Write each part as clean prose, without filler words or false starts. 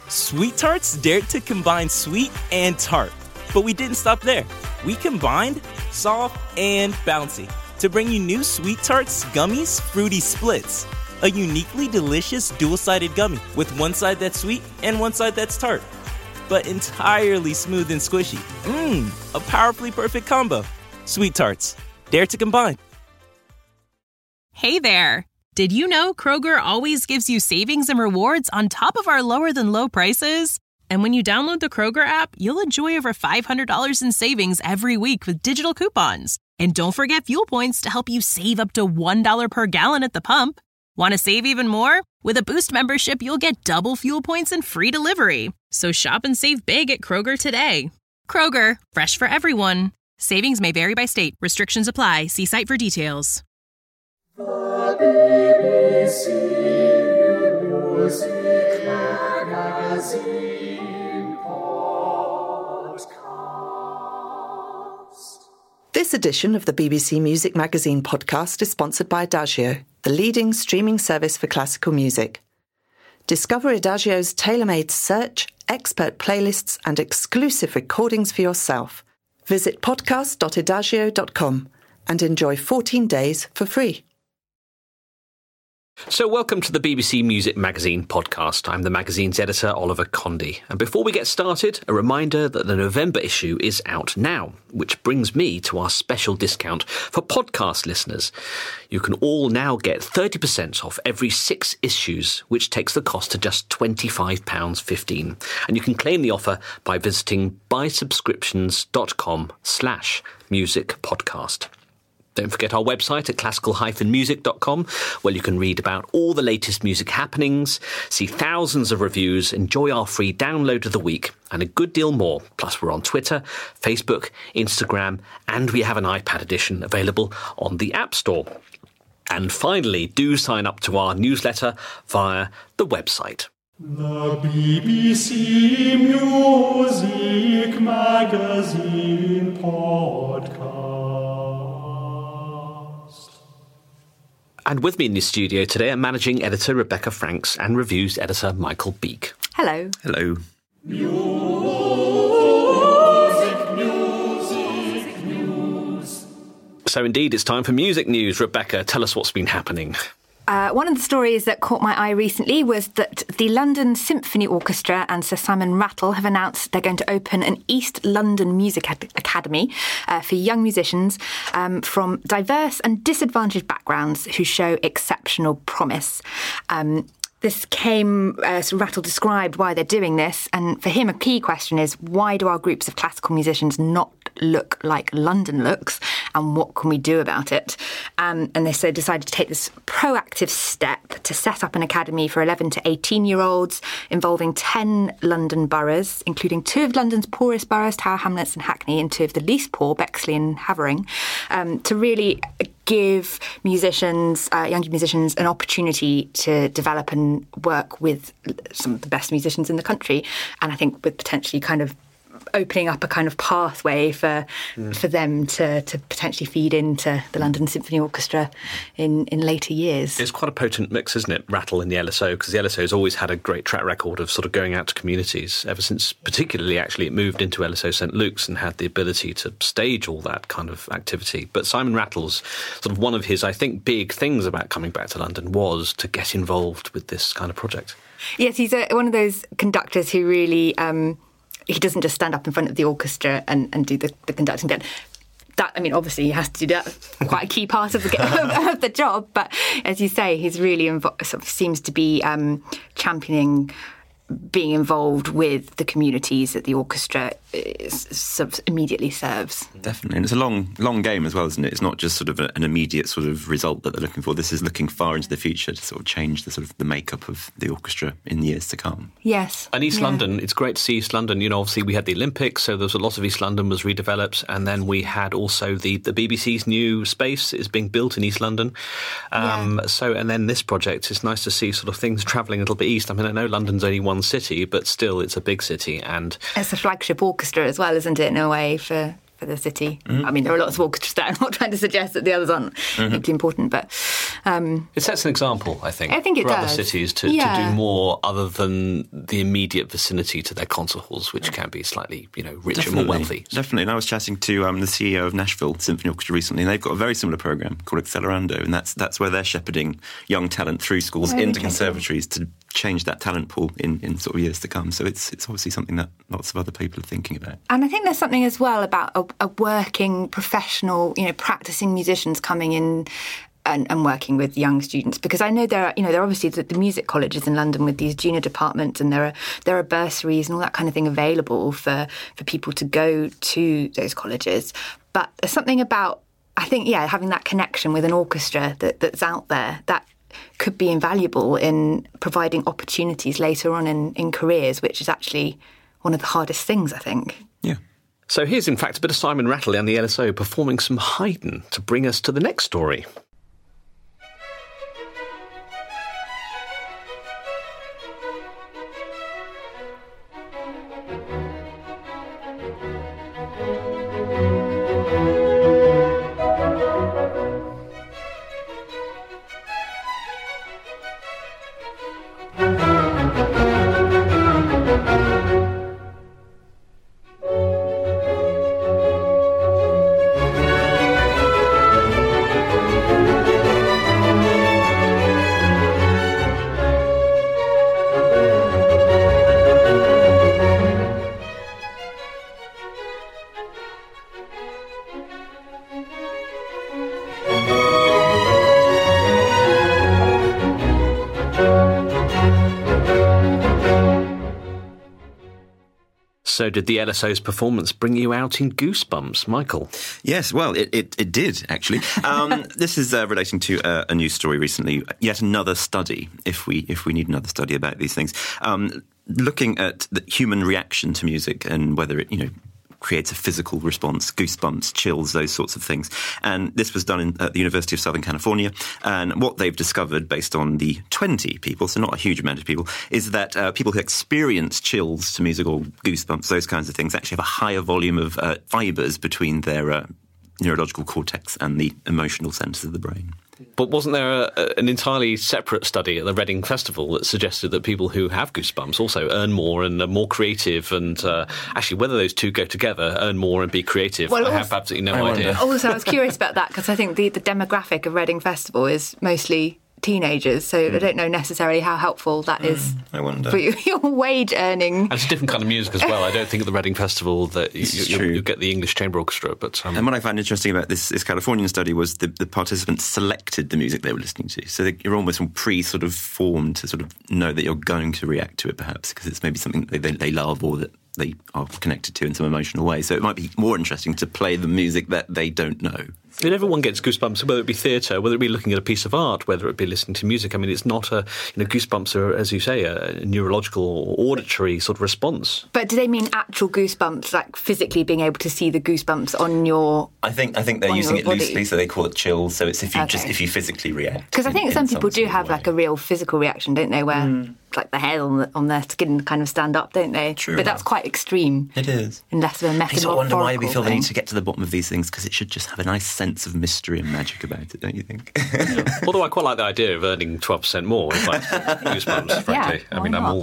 Sweet Tarts dared to combine sweet and tart. But we didn't stop there. We combined soft and bouncy to bring you new Sweet Tarts Gummies Fruity Splits, a uniquely delicious dual-sided gummy with one side that's sweet and one side that's tart, but entirely smooth and squishy. A powerfully perfect combo. Sweet Tarts, dare to combine. Hey there! Did you know Kroger always gives you savings and rewards on top of our lower-than-low prices? And when you download the Kroger app, you'll enjoy over $500 in savings every week with digital coupons. And don't forget fuel points to help you save up to $1 per gallon at the pump. Want to save even more? With a Boost membership, you'll get double fuel points and free delivery. So shop and save big at Kroger today. Kroger, fresh for everyone. Savings may vary by state. Restrictions apply. See site for details. The BBC Music Magazine Podcast. This edition of the BBC Music Magazine podcast is sponsored by Adagio, the leading streaming service for classical music. Discover Adagio's tailor-made search, expert playlists, and exclusive recordings for yourself. Visit podcast.adagio.com and enjoy 14 days for free. So welcome to the BBC Music Magazine podcast. I'm the magazine's editor, Oliver Condy. And before we get started, a reminder that the November issue is out now, which brings me to our special discount for podcast listeners. You can all now get 30% off every 6 issues, which takes the cost to just £25.15. And you can claim the offer by visiting buysubscriptions.com/musicpodcast. Don't forget our website at classical-music.com, where you can read about all the latest music happenings, see thousands of reviews, enjoy our free download of the week, and a good deal more. Plus, we're on Twitter, Facebook, Instagram, and we have an iPad edition available on the App Store. And finally, do sign up to our newsletter via the website. The BBC Music Magazine Podcast. And with me in the studio today are managing editor Rebecca Franks and reviews editor Michael Beek. Hello. Hello. Music news. So indeed, it's time for music news. Rebecca, tell us what's been happening. One of the stories that caught my eye recently was that the London Symphony Orchestra and Sir Simon Rattle have announced they're going to open an East London Music Academy for young musicians from diverse and disadvantaged backgrounds who show exceptional promise. This came, as Rattle described why they're doing this, and for him a key question is, why do our groups of classical musicians not look like London looks, and what can we do about it? And they so decided to take this proactive step to set up an academy for 11 to 18-year-olds involving 10 London boroughs, including 2 of London's poorest boroughs, Tower Hamlets and Hackney, and 2 of the least poor, Bexley and Havering, to really give musicians, young musicians, an opportunity to develop and work with some of the best musicians in the country. And I think with potentially kind of opening up a kind of pathway for them to potentially feed into the London Symphony Orchestra in later years. It's quite a potent mix, isn't it, Rattle and the LSO, because the LSO has always had a great track record of sort of going out to communities ever since, particularly actually it moved into LSO St Luke's and had the ability to stage all that kind of activity. But Simon Rattle's sort of one of his, I think, big things about coming back to London was to get involved with this kind of project. Yes, he's one of those conductors who really... he doesn't just stand up in front of the orchestra and do the conducting bit. That, I mean, obviously he has to do that, quite a key part of the job. But as you say, he's really sort of seems to be championing being involved with the communities that the orchestra sort of immediately serves. Definitely. And it's a long game as well, isn't it? It's not just sort of an immediate sort of result that they're looking for. This is looking far into the future to sort of change the sort of the makeup of the orchestra in years to come. Yes. And East London, it's great to see East London. You know, obviously we had the Olympics, so there was a lot of East London was redeveloped. And then we had also the BBC's new space is being built in East London. So, and then this project, it's nice to see sort of things travelling a little bit east. I mean, I know London's only one city, but still it's a big city. And it's a flagship orchestra as well, isn't it, in a way, for for the city. I mean, there are lots of orchestras there. I'm not trying to suggest that the others aren't equally important, but... it sets an example, I think it for does. other cities to do more other than the immediate vicinity to their concert halls, which can be slightly, rich and more wealthy. Definitely. And I was chatting to the CEO of Nashville Symphony Orchestra recently, and they've got a very similar programme called Accelerando, and that's where they're shepherding young talent through schools into conservatories to change that talent pool in sort of years to come. So it's obviously something that lots of other people are thinking about. And I think there's something as well about a working professional, practicing musicians coming in and working with young students, because I know there are obviously the music colleges in London with these junior departments, and there are bursaries and all that kind of thing available for people to go to those colleges. But there's something about, I think, having that connection with an orchestra that's out there that could be invaluable in providing opportunities later on in careers, which is actually one of the hardest things, I think. Yeah. So here's, in fact, a bit of Simon Rattle and the LSO performing some Haydn to bring us to the next story. So did the LSO's performance bring you out in goosebumps, Michael? Yes, well, it did, actually. This is relating to a news story recently, yet another study, if we need another study about these things, looking at the human reaction to music and whether it, creates a physical response, goosebumps, chills, those sorts of things. And this was done at the University of Southern California. And what they've discovered, based on the 20 people, so not a huge amount of people, is that people who experience chills to music or goosebumps, those kinds of things, actually have a higher volume of fibres between their neurological cortex and the emotional centres of the brain. But wasn't there an entirely separate study at the Reading Festival that suggested that people who have goosebumps also earn more and are more creative, and actually whether those two go together, earn more and be creative, I have absolutely no idea. Also, I was curious about that because I think the demographic of Reading Festival is mostly teenagers, so I don't know necessarily how helpful that is. I wonder. For your wage earning. And it's a different kind of music as well. I don't think at the Reading Festival that you get the English Chamber Orchestra. But and what I found interesting about this Californian study was the participants selected the music they were listening to. So you're almost sort of formed to sort of know that you're going to react to it, perhaps, because it's maybe something they love or that they are connected to in some emotional way. So it might be more interesting to play the music that they don't know. And everyone gets goosebumps, whether it be theatre, whether it be looking at a piece of art, whether it be listening to music. I mean, it's not goosebumps are, as you say, a neurological or auditory sort of response. But do they mean actual goosebumps, like physically being able to see the goosebumps on your? I think they're using it loosely, so they call it chills. So it's if you physically react. Because I think some people do have like a real physical reaction, don't they? Where like the hair on their skin kind of stand up, don't they? True. But that's quite extreme. It is. And less of a metaphorical. I wonder why we feel the need to get to the bottom of these things, because it should just have a nice sense of mystery and magic about it, don't you think? Yeah. Although I quite like the idea of earning 12% more if I goosebumps, frankly. Yeah, I mean, I'm all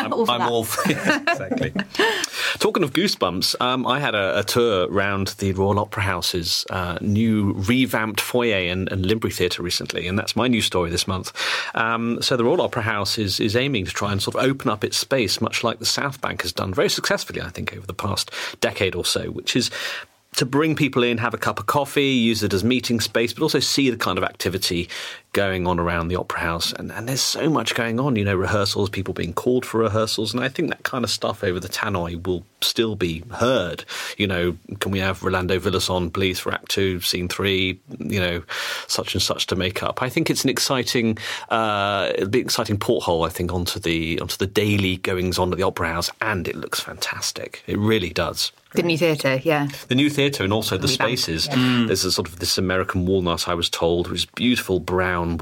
yeah, exactly. Talking of goosebumps, I had a tour around the Royal Opera House's new revamped foyer and Limbury Theatre recently, and that's my news story this month. So the Royal Opera House is aiming to try and sort of open up its space, much like the South Bank has done very successfully, I think, over the past decade or so, which is to bring people in, have a cup of coffee, use it as meeting space, but also see the kind of activity going on around the Opera House. And there's so much going on, rehearsals, people being called for rehearsals. And I think that kind of stuff over the tannoy will still be heard. Can we have Rolando Villas on, please, for Act 2, Scene 3, such and such to make up. I think it's an exciting, it'll be an exciting porthole, I think, onto the daily goings on at the Opera House. And it looks fantastic. It really does. The new theatre, yeah. The new theatre and also the spaces. Yeah. There's a sort of this American walnut, I was told, which is beautiful brown wood,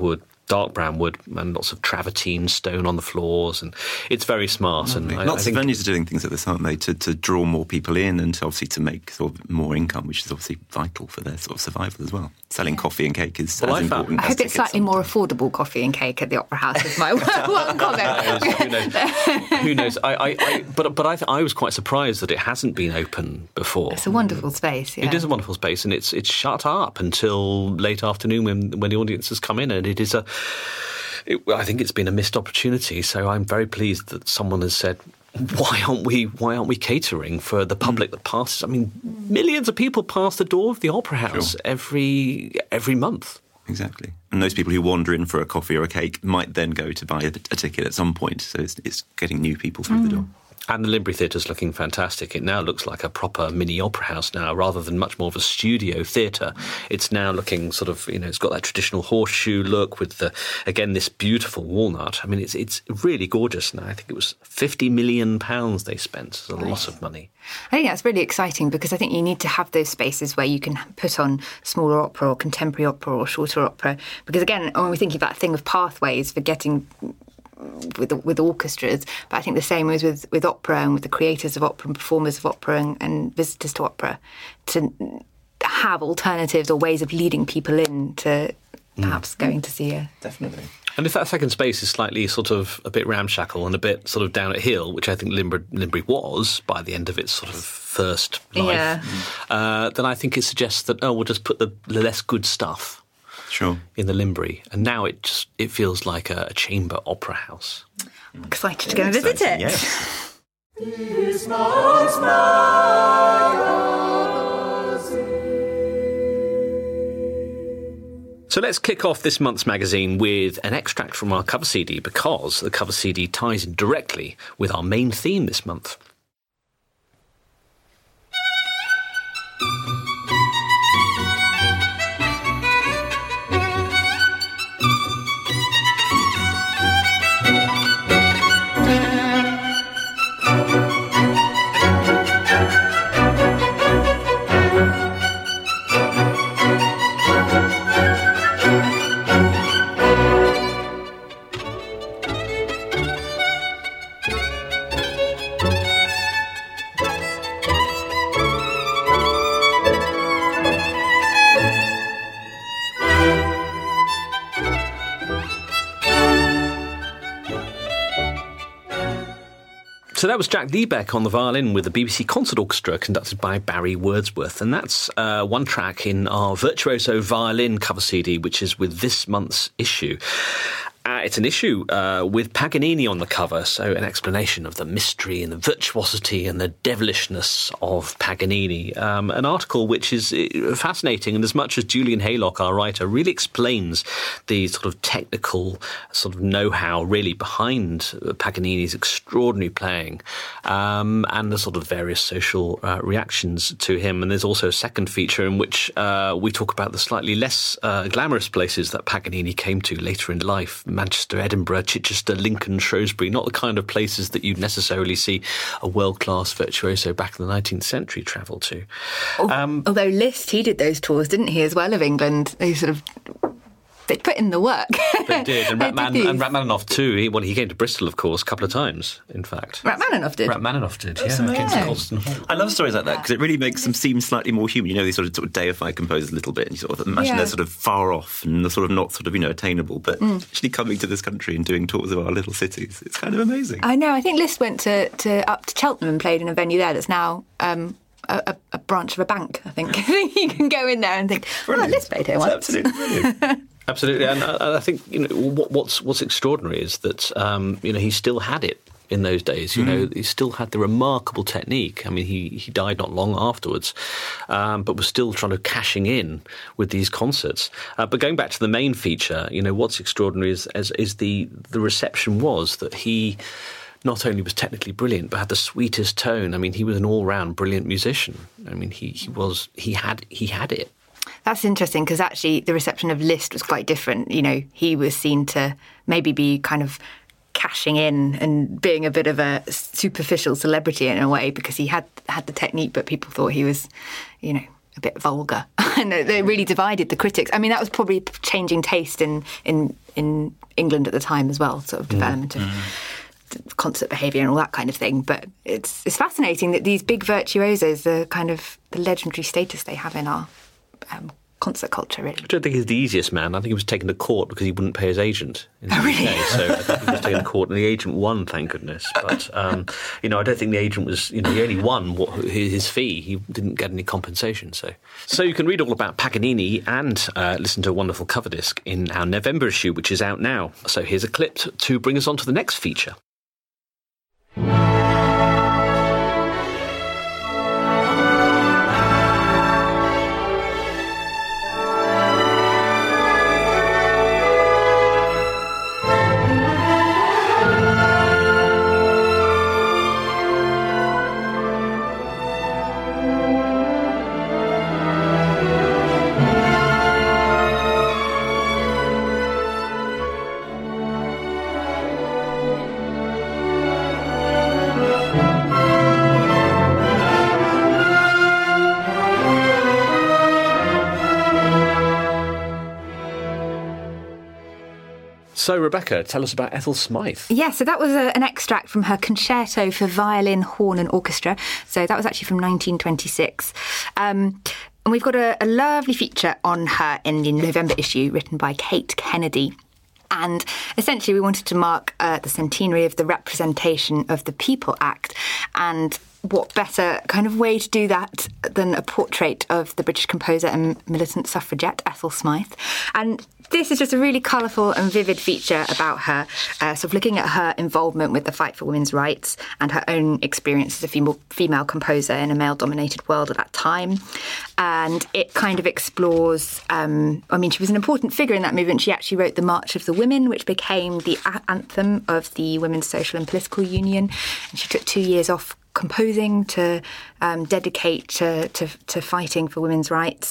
dark brown wood and lots of travertine stone on the floors, and it's very smart. And lots of venues are doing things like this, aren't they, to draw more people in and obviously to make sort of more income, which is obviously vital for their sort of survival as well. Selling coffee and cake is as important. I hope it's slightly more affordable coffee and cake at the Opera House. Is my one comment. Who knows? But I was quite surprised that it hasn't been open before. It's a wonderful space. Yeah. It is a wonderful space, and it's shut up until late afternoon when the audiences come in, and it is I think it's been a missed opportunity. So I'm very pleased that someone has said, why aren't we catering for the public that passes? I mean, millions of people pass the door of the Opera House every month. Exactly. And those people who wander in for a coffee or a cake might then go to buy a ticket at some point. So it's getting new people through the door. And the Limbury Theatre's looking fantastic. It now looks like a proper mini opera house now, rather than much more of a studio theatre. It's now looking sort of, it's got that traditional horseshoe look with this beautiful walnut. I mean, it's really gorgeous now. I think it was £50 million they spent. It's a lot of money. I think that's really exciting, because I think you need to have those spaces where you can put on smaller opera or contemporary opera or shorter opera. Because again, when we're thinking about that thing of pathways for getting with orchestras, but I think the same is with opera and with the creators of opera and performers of opera and visitors to opera, to have alternatives or ways of leading people in to perhaps going to see it. Definitely. And if that second space is slightly sort of a bit ramshackle and a bit sort of down at heel, which I think Limbury was by the end of its sort of first life, then I think it suggests that, we'll just put the less good stuff in the Limbury, and now it feels like a chamber opera house. I'm excited to go and visit it. Yes. So let's kick off this month's magazine with an extract from our cover CD, because the cover CD ties in directly with our main theme this month. So that was Jack Liebeck on the violin with the BBC Concert Orchestra, conducted by Barry Wordsworth. And that's one track in our Virtuoso Violin cover CD, which is with this month's issue. It's an issue with Paganini on the cover, so an explanation of the mystery and the virtuosity and the devilishness of Paganini. An article which is fascinating, and as much as Julian Haylock, our writer, really explains the sort of technical sort of know-how really behind Paganini's extraordinary playing, and the sort of various social reactions to him. And there's also a second feature in which we talk about the slightly less glamorous places that Paganini came to later in life: Manchester, Edinburgh, Chichester, Lincoln, Shrewsbury, not the kind of places that you'd necessarily see a world-class virtuoso back in the 19th century travel to. Although Liszt, he did those tours, didn't he, as well, of England? They put in the work. They did, and Rachmaninoff too. He came to Bristol, of course, a couple of times, in fact. Rachmaninoff did? Rachmaninoff did, That's Came to amazing. I love stories like that, because it really makes them seem slightly more human. They sort of deify composers a little bit, and you sort of imagine they're sort of far off and they're sort of not sort of, attainable, but actually coming to this country and doing tours of our little cities, it's kind of amazing. I know. I think Liszt went up to Cheltenham and played in a venue there that's now a branch of a bank, I think. You can go in there and think, Liszt played here once. Absolutely brilliant. Absolutely, and I think what's extraordinary is that he still had it in those days. He still had the remarkable technique. I mean, he died not long afterwards, but was still trying to cashing in with these concerts. But going back to the main feature, what's extraordinary is the reception was that he not only was technically brilliant, but had the sweetest tone. I mean, he was an all-round brilliant musician. I mean, he had it. That's interesting, because actually the reception of Liszt was quite different. He was seen to maybe be kind of cashing in and being a bit of a superficial celebrity in a way, because he had the technique, but people thought he was, a bit vulgar. And they really divided the critics. I mean, that was probably changing taste in in England at the time as well, sort of development of concert behaviour and all that kind of thing. But it's fascinating that these big virtuosos, the kind of the legendary status they have in our concert culture, really. I don't think he's the easiest man. I think he was taken to court because he wouldn't pay his agent in the UK. So I think he was taken to court and the agent won, thank goodness. But, I don't think the agent was, he only won his fee. He didn't get any compensation. So you can read all about Paganini and listen to a wonderful cover disc in our November issue, which is out now. So here's a clip to bring us on to the next feature. So, Rebecca, tell us about Ethel Smythe. Yeah, so that was an extract from her concerto for violin, horn and orchestra. So that was actually from 1926. And we've got a lovely feature on her in the November issue written by Kate Kennedy. And essentially we wanted to mark the centenary of the representation of the People Act. And what better kind of way to do that than a portrait of the British composer and militant suffragette Ethel Smythe. And this is just a really colourful and vivid feature about her, sort of looking at her involvement with the fight for women's rights and her own experience as a female composer in a male-dominated world at that time. And it kind of explores, she was an important figure in that movement. She actually wrote the March of the Women, which became the anthem of the Women's Social and Political Union. And she took 2 years off composing to dedicate to fighting for women's rights.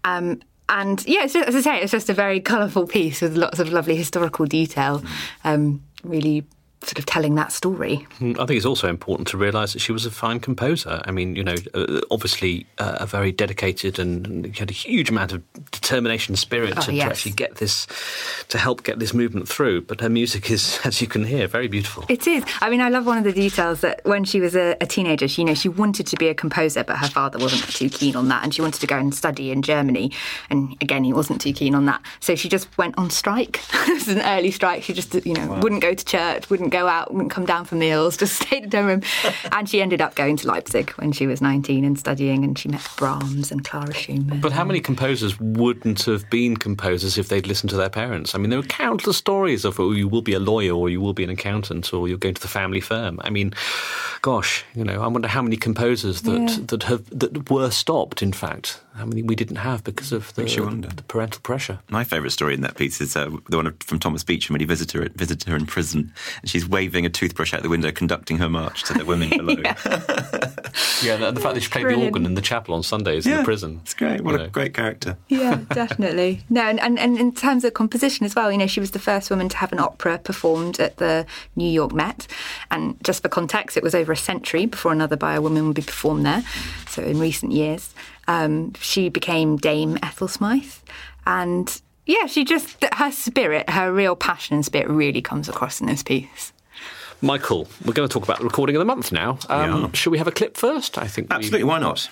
And yeah, as I say, it's just a very colourful piece with lots of lovely historical detail, really sort of telling that story. I think it's also important to realise that she was a fine composer. I mean, obviously a very dedicated and had a huge amount of determination and spirit to actually get this, to help get this movement through. But her music is, as you can hear, very beautiful. It is. I mean, I love one of the details that when she was a teenager, she wanted to be a composer, but her father wasn't too keen on that. And she wanted to go and study in Germany. And again, he wasn't too keen on that. So she just went on strike. This is an early strike. She just, wouldn't go to church, wouldn't go out, wouldn't come down for meals, just stayed at her room. And she ended up going to Leipzig when she was 19 and studying, and she met Brahms and Clara Schumann. But how many composers wouldn't have been composers if they'd listened to their parents? I mean, there are countless stories of, you will be a lawyer, or you will be an accountant, or you're going to the family firm. I mean, gosh, I wonder how many composers that were stopped, in fact. How many we didn't have because of the parental pressure. My favourite story in that piece is the one from Thomas Beecham when he visited her in prison, and she's waving a toothbrush out the window, conducting her march to the women below. The fact that she played the organ in the chapel on Sundays in the prison. It's great. What a great character. Yeah, definitely. No, and in terms of composition as well, she was the first woman to have an opera performed at the New York Met. And just for context, it was over a century before another by a woman would be performed there. So in recent years, she became Dame Ethel Smythe. And yeah, her spirit, her real passion and spirit really comes across in this piece. Michael, we're going to talk about the recording of the month now. Should we have a clip first? I think absolutely. Why not?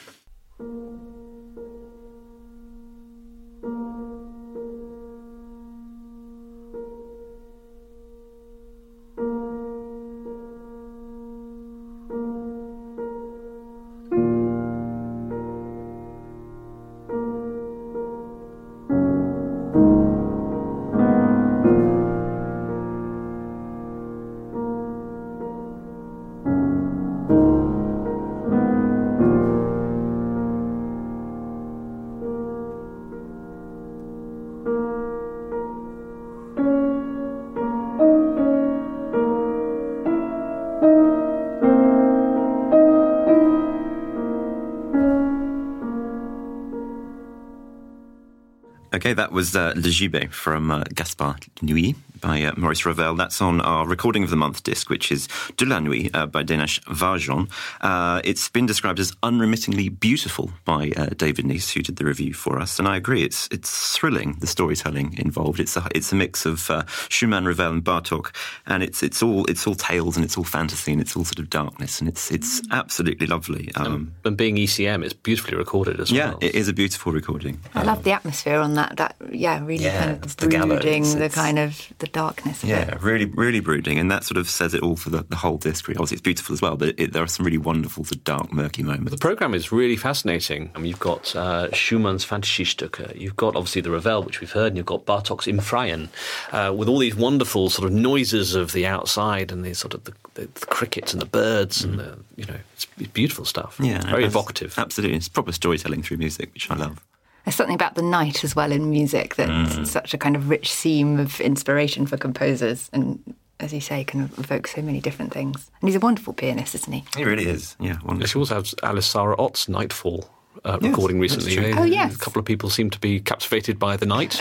Okay, that was Le Gibet from Gaspard Nuit by Maurice Ravel. That's on our Recording of the Month disc, which is De la Nuit by Denesh Vajon. It's been described as unremittingly beautiful by David Neese, who did the review for us. And I agree, it's thrilling, the storytelling involved. It's a mix of Schumann, Ravel and Bartók, and it's all tales and it's all fantasy and it's all sort of darkness, and it's absolutely lovely. And being ECM, it's beautifully recorded as well. Yeah, it is a beautiful recording. I love the atmosphere on that really kind of brooding, the kind of the darkness of it. Really, really brooding, and that sort of says it all for the whole disc. Obviously, it's beautiful as well, but there are some really wonderful, sort of dark, murky moments. The programme is really fascinating. I mean, you've got Schumann's Fantasiestücke, you've got obviously the Ravel, which we've heard, and you've got Bartók's Im Freien, with all these wonderful sort of noises of the outside and the sort of the crickets and the birds and it's beautiful stuff. Yeah, very evocative. Absolutely, it's proper storytelling through music, which I love. There's something about the night as well in music that's such a kind of rich theme of inspiration for composers, and as you say, can evoke so many different things. And he's a wonderful pianist, isn't he? He really is, yeah. Wonderful. She also has Alice Sarah Ott's Nightfall recording recently. Oh, yes. A couple of people seem to be captivated by the night.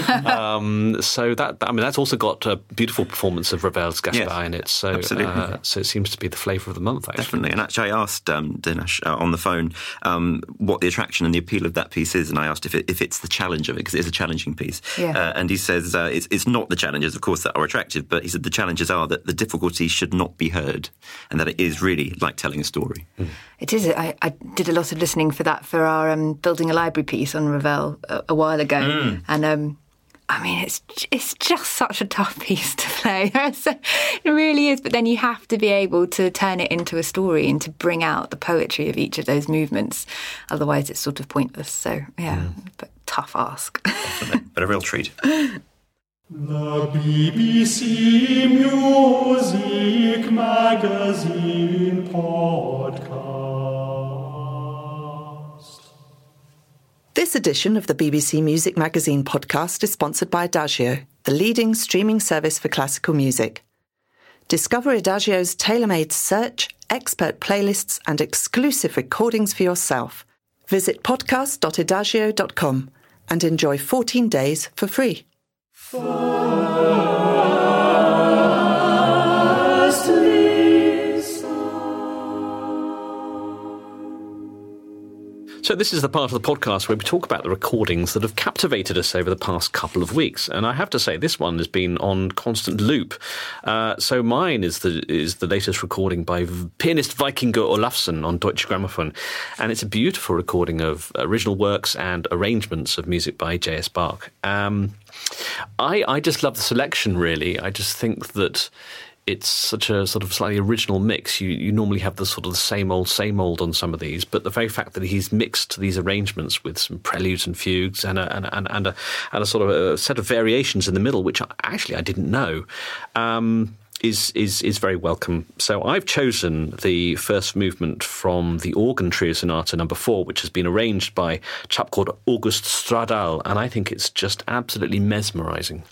So that's also got a beautiful performance of Ravel's Gaspard in it. So, absolutely. So it seems to be the flavour of the month, actually. Definitely. And actually, I asked Dinesh on the phone what the attraction and the appeal of that piece is, and I asked if it's the challenge of it, because it is a challenging piece. Yeah. And he says it's not the challenges, of course, that are attractive, but he said the challenges are that the difficulty should not be heard, and that it is really like telling a story. It is. I did a lot of listening for that for our Building a Library piece on Ravel a while ago, and I mean, it's just such a tough piece to play. It really is, but then you have to be able to turn it into a story and to bring out the poetry of each of those movements. Otherwise, it's sort of pointless. So, but tough ask. But a real treat. The BBC Music Magazine Podcast. This edition of the BBC Music Magazine podcast is sponsored by Adagio, the leading streaming service for classical music. Discover Adagio's tailor-made search, expert playlists and exclusive recordings for yourself. Visit podcast.adagio.com and enjoy 14 days for free. So this is the part of the podcast where we talk about the recordings that have captivated us over the past couple of weeks. And I have to say, this one has been on constant loop. So mine is the latest recording by pianist Vikingur Olafsson on Deutsche Grammophon. And it's a beautiful recording of original works and arrangements of music by J.S. Bach. I just love the selection, really. I just think that it's such a sort of slightly original mix. You normally have the sort of the same old on some of these, but the very fact that he's mixed these arrangements with some preludes and fugues and a sort of a set of variations in the middle, which I didn't know, is very welcome. So I've chosen the first movement from the Organ Trio Sonata No. 4, which has been arranged by a chap called August Stradal, and I think it's just absolutely mesmerising.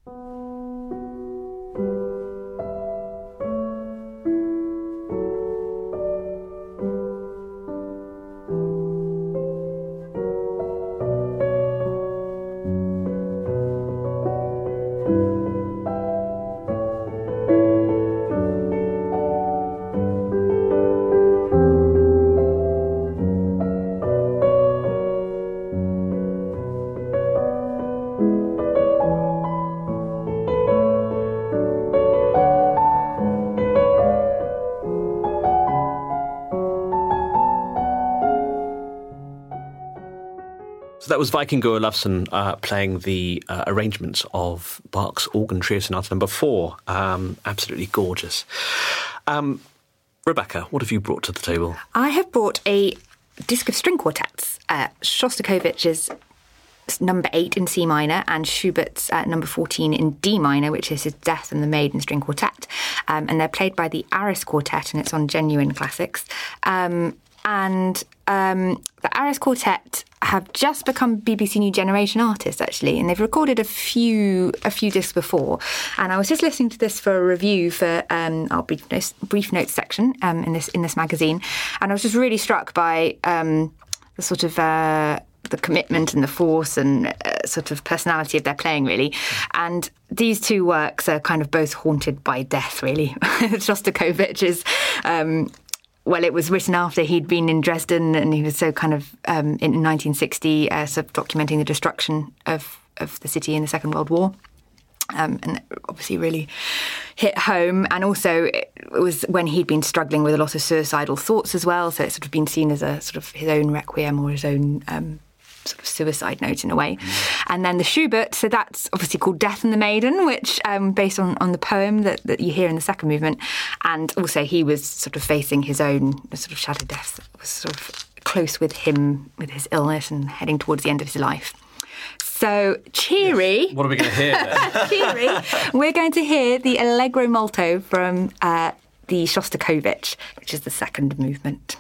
That was Vikingur Olafsson playing the arrangements of Bach's Organ Trio Sonata No. 4. Absolutely gorgeous. Rebecca, what have you brought to the table? I have brought a disc of string quartets. Shostakovich's No. 8 in C minor and Schubert's No. 14 in D minor, which is his Death and the Maiden string quartet. And they're played by the Aris Quartet, and it's on Genuine Classics. The Aris Quartet have just become BBC New Generation artists, actually, and they've recorded a few discs before. And I was just listening to this for a review for our brief notes section in this magazine, and I was just really struck by the sort of the commitment and the force and sort of personality of their playing, really. And these two works are kind of both haunted by death, really. Shostakovich is... well, it was written after he'd been in Dresden, and he was so kind of, in 1960, sort of documenting the destruction of the city in the Second World War. And obviously really hit home. And also it was when he'd been struggling with a lot of suicidal thoughts as well. So it's sort of been seen as a sort of his own requiem or his own sort of suicide note in a way. And then the Schubert, so that's obviously called Death and the Maiden, which based on the poem that you hear in the second movement. And also he was sort of facing his own sort of shadow death that was sort of close with him, with his illness and heading towards the end of his life. So, cheery. Yes. What are we going to hear then? Cheery. We're going to hear the Allegro Molto from the Shostakovich, which is the second movement.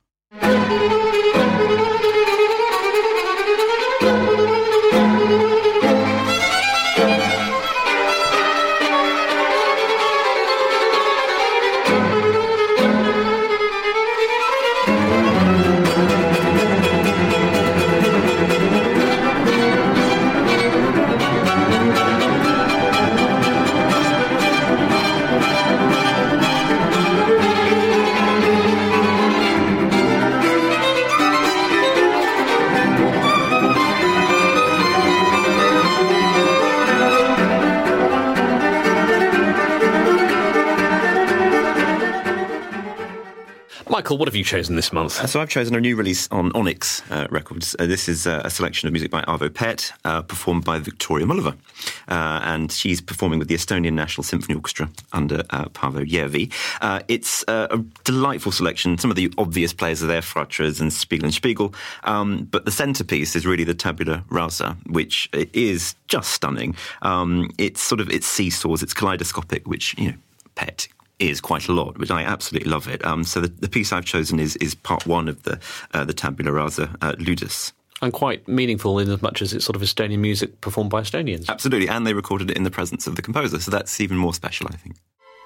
Michael, what have you chosen this month? So I've chosen a new release on Onyx Records. This is a selection of music by Arvo Pärt, performed by Victoria Mullova. And she's performing with the Estonian National Symphony Orchestra under Paavo Järvi. It's a delightful selection. Some of the obvious players are there, Fratras and Spiegel. But the centrepiece is really the tabula rasa, which is just stunning. It's seesaws, it's kaleidoscopic, which, Pärt is quite a lot, but I absolutely love it. So the piece I've chosen is part one of the tabula rasa, Ludus. And quite meaningful in as much as it's sort of Estonian music performed by Estonians. Absolutely, and they recorded it in the presence of the composer, so that's even more special, I think.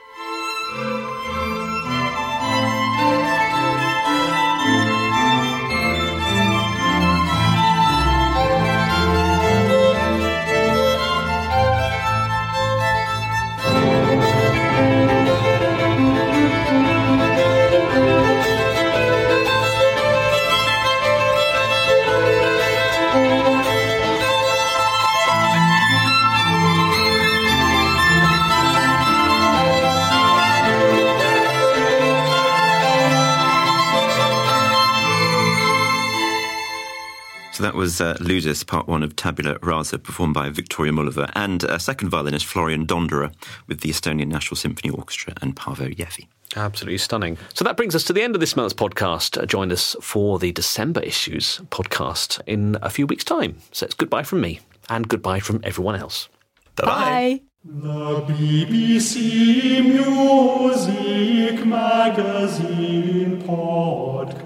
So that was Ludus, part one of Tabula Rasa, performed by Victoria Mullova, and second violinist Florian Dondera with the Estonian National Symphony Orchestra and Paavo Järvi. Absolutely stunning. So that brings us to the end of this month's podcast. Join us for the December issues podcast in a few weeks' time. So it's goodbye from me and goodbye from everyone else. Bye. The BBC Music Magazine Podcast.